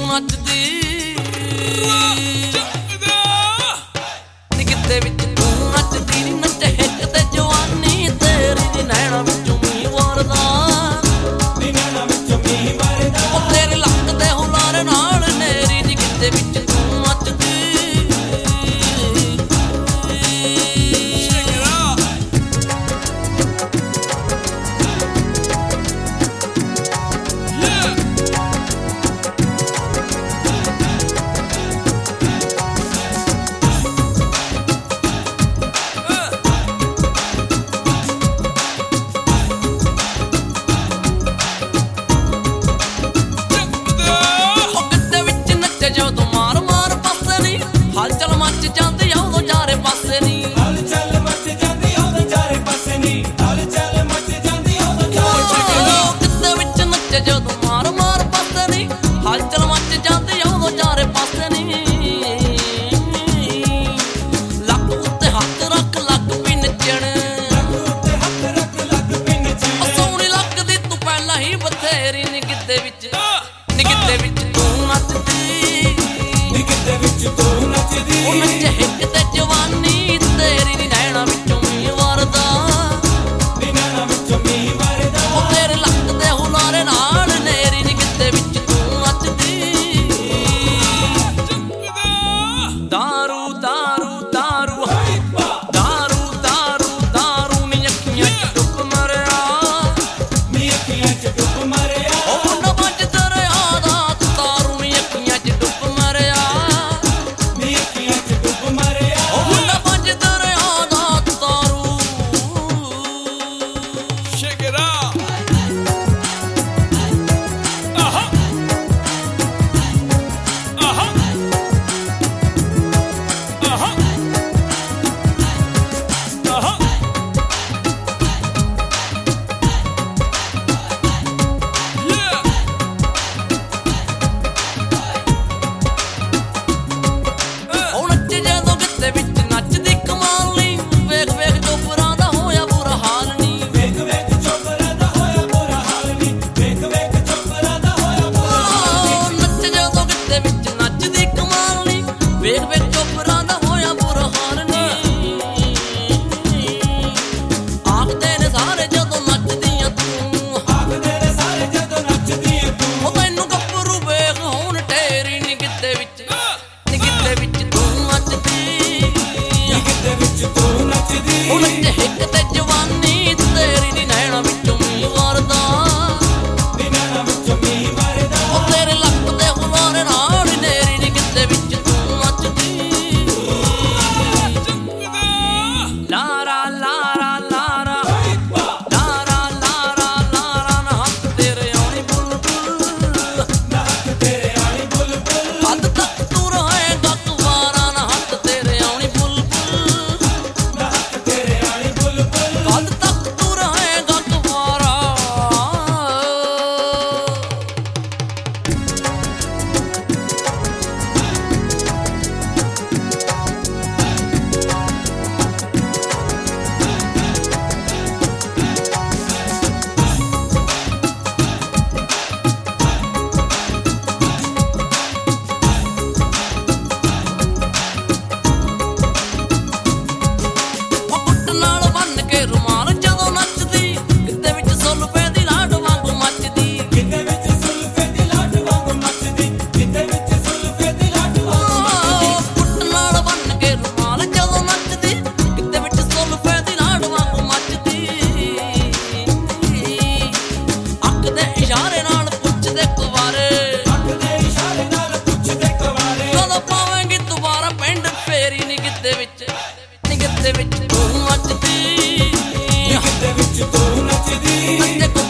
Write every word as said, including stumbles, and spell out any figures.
ਨੱਚਦੀ ਨੀ ਕਿਤੇ ਵਿੱਚ ਤੂੰ ਨੱਚਦੀ ਨੀ ਨੱਚ ਹਿੱਕ ਤੇ ਜਵਾਨੀ ਤੇਰੀ ਨੀ ਨੈਣਾ ਵਿੱਚੋਂ ਮੀਂਹ ਵਰਦਾ ਨੀ ਨੈਣਾ ਵਿੱਚੋਂ ਮੀਂਹ ਵਰਦਾ ਉਹ ਤੇਰੇ ਲੱਕ ਦੇ ਹੁਲਾਰੇ ਨਾਲ ਨੇਰੀ ਨੀ ਕਿਤੇ ਵਿੱਚ ਤੂੰ ਨੱਚਦੀ ਜਦੋਂ ਮਾਰ ਮਾਰ ਪਾਸੇ ਨੀ ਹਲਚਲ ਮੱਚ ਜਾਂਦੀ ਆ ਉਦੋਂ ਚਾਰੇ ਪਾਸੇ ਨੀ ਹਲਚਲ ਮੱਚ ਜਾਂਦੀ ਆ ਉਦੋਂ ਚਾਰੇ ਪਾਸੇ ਨੀ ਹਲਚਲ ਮੱਚ ਜਾਂਦੀ ਆ ਉਦੋਂ ਚਾਰੇ ਪਾਸੇ ਨੀ ਕਿਤੇ ਵਿੱਚ ਨੱਚੇ ਜਦੋਂ ਮਾਰ ਮਾਰ ਪਾਸੇ ਨੀ ਹਲਚਲ ਮੱਚ ਜਾਂਦੀ ਆ ਉਦੋਂ ਚਾਰੇ ਪਾਸੇ ਨੀ ਲੱਕ ਉੱਤੇ ਹੱਥ ਰੱਖ ਲੱਕ ਵੀ ਨੱਚਣ ਲੱਕ ਉੱਤੇ ਹੱਥ ਰੱਖ ਲੱਕ ਵੀ ਨੱਚਣ ਸੋਹਣੀ ਲੱਗਦੀ ਤੂੰ ਪਹਿਲਾਂ ਹੀ ਬਥੇਰੀ ਨੀ ਕਿਤੇ ਵਿੱਚ ਨੀ ਕਿਤੇ ਵਿੱਚ ਤੂੰ ਨੱਚਦੀ ਤੂੰ ਨੱਚਦੀ ਉਹ ਨੱਚ ਹਿੱਕ ਤੇ ਜਵਾਨੀ ਤੇਰੀ ਨੀ ਨੈਣਾ ਵਿੱਚੋਂ ਮੀਂਹ ਵਰਦਾ ਨੀ ਨੈਣਾ ਵਿੱਚੋਂ ਮੀਂਹ ਵਰਦਾ ਉਹ ਤੇਰੇ ਲੱਕ ਦੇ ਹੁਲਾਰੇ ਨਾਲ ਨੇਰੀ ਨੀ ਕਿਤੇ ਵਿੱਚ ਤੂੰ ਨੱਚਦੀ ਦਾਰੂ ਦਾਰੂ ਦਾਰੂ ਦਾਰੂ ਦਾਰੂ ਦਾਰੂ ਨੀ ਅੱਖੀਆਂ ਚ ਡੁੱਬ ਮਰਿਆ ਨੀ ਅੱਖੀਆਂ ਚ ਡੁੱਬ ਮਰਿਆ ਉਹ ਨਾ ਵੱਜ ਦਰਿਆ ਦਾ ਦਾਰੂ ਨੀ ਅੱਖੀਆਂ ਚ ਡੁੱਬ ਮਰਿਆ ਵੇਖ ਵੇਖ ਚੋਪਰਾਂ ਦਾ ਹੋਇਆ ਬੁਰਾ ਹਾਲ ਨੀ ਆਖਦੇ ਨੇ ਸਾਰੇ ਜਦੋਂ ਨੱਚਦੀਆਂ ਤੂੰ ਆਖਦੇ ਨੇ ਸਾਰੇ ਜਦੋਂ ਨੱਚਦੀਆਂ ਤੂੰ ਉਹ ਤੈਨੂੰ ਗੱਭਰੂ ਵੇਖ ਹੁਣ ਢੇਰੀ ਨੀ ਕਿਤੇ ਵਿੱਚ ਨੀ ਕਿਤੇ ਵਿੱਚ ਤੂੰ ਨੱਚਦੀ ਨੀ ਕਿਤੇ ਵਿੱਚ ਤੂੰ ਨੱਚਦੀ ਉਹ ਨੱਚ ਹਿੱਕ ਤੇ ਜਵਾਨੀ ਤੇਰੀ ਨੀ ਨੈਣਾ ਵਿੱਚੋਂ ਮੀਂਹ ਵਰਦਾ ਨੀ ਨੈਣਾ ਵਿੱਚੋਂ ਮੀਂਹ ਵਰਦਾ ਉਹ ਤੇਰੇ ਲੱਕ ਦੇ ਹੁਲਾਰੇ ਨਾਲ ਨੇਰੀ ਨੀ ਕਿਤੇ ਵਿੱਚ ਲਾਰਾ ਲਾਰਾ ਲਾਰਾ ਲਾਰਾ ਲਾਰਾ ਲਾਰਾ ਨਾ ਹੱਥ ਤੇਰੇ ਆਉਣੀ ਬੁਲਬੁਲ ਨਾ ਹੱਥ ਤੇਰੇ ਆਉਣੀ ਬੁਲਬੁਲ ਹੱਦ ਤੱਕ ਤੂੰ ਰਹੇਗਾ ਕੁਵਾਰਾ ਨਾ ਹੱਥ ਤੇਰੇ ਆਉਣੀ ਬੁਲਬੁਲ ਨਾ ਹੱਥ ਤੇਰੇ ਆਉਣੀ ਬੁਲਬੁਲ ਹੱਦ ਤੱਕ ਤੂੰ ਰਹੇਗਾ ਕੁਵਾਰਾ ਇਸ਼ਾਰੇ ਨਾਲ ਪੁੱਛਦੇ ਕੁਵਾਰੇ ਅੱਖਦੇ ਇਸ਼ਾਰੇ ਨਾਲ ਪੁੱਛਦੇ ਕੁਵਾਰੇ ਕਦੋਂ ਪਾਵੇਂਗੀ ਦੁਬਾਰਾ ਪਿੰਡ ਫੇਰੀ ਨੀ ਕਿਤੇ ਵਿੱਚ ਨੀ ਕਿਤੇ ਵਿੱਚ ਤੂੰ ਨੱਚਦੀ ਨੀ ਕਿਤੇ ਵਿੱਚ ਤੂੰ ਨੱਚਦੀ